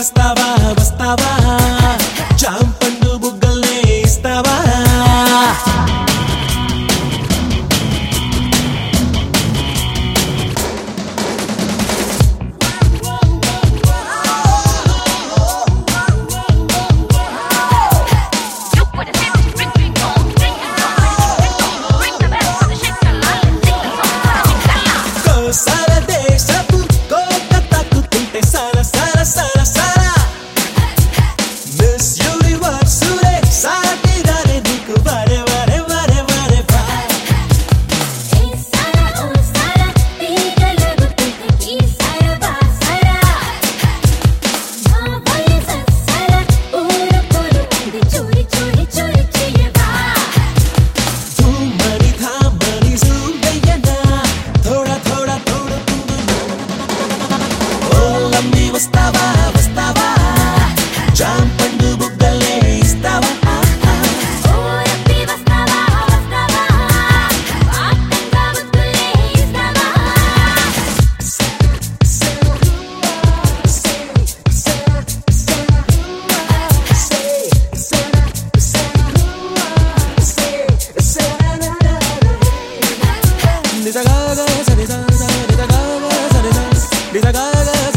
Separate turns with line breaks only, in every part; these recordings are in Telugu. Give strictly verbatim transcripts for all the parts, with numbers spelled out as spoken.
వస్తావా వస్తావా జాంపండు బుగ్గల్నే ఇస్తావా వస్తావా వస్తావా జాంపండు బుగ్గల్నే ఇస్తావా ఓ రబ్బీ వస్తావా వస్తావా ఆటంగా బుగ్గల్నే ఇస్తావా నిజగాగా సరిదా నిజగాగా సరిదా నిజగాగా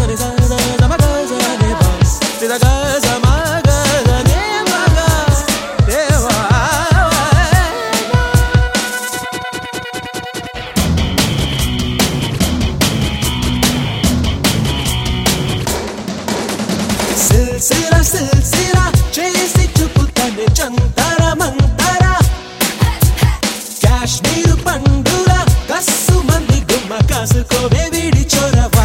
సిల్సిలా సిల్సిలా చేసి చూపుతానే జంతర మంతర కాశ్మీర్ పండుల కస్సు మంది గుమ్మ కాసుకోవే విడి చొరవా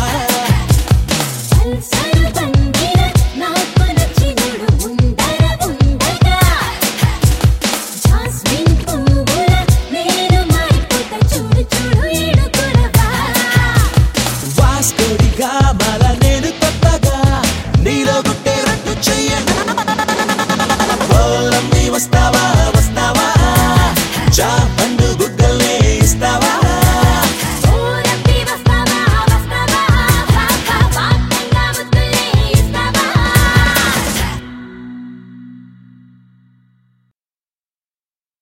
వస్తావా